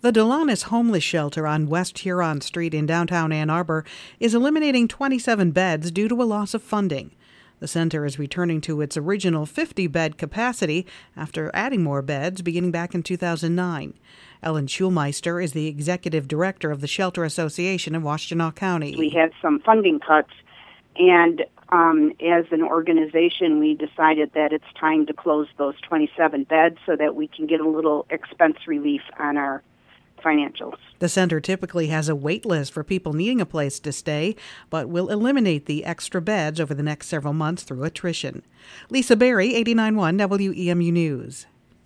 The Delanis Homeless Shelter on West Huron Street in downtown Ann Arbor is eliminating 27 beds due to a loss of funding. The center is returning to its original 50-bed capacity after adding more beds beginning back in 2009. Ellen Schulmeister is the executive director of the Shelter Association of Washtenaw County. We had some funding cuts, and as an organization, we decided that it's time to close those 27 beds so that we can get a little expense relief on our financials. The center typically has a wait list for people needing a place to stay, but will eliminate the extra beds over the next several months through attrition. Lisa Berry, 89.1 WEMU News.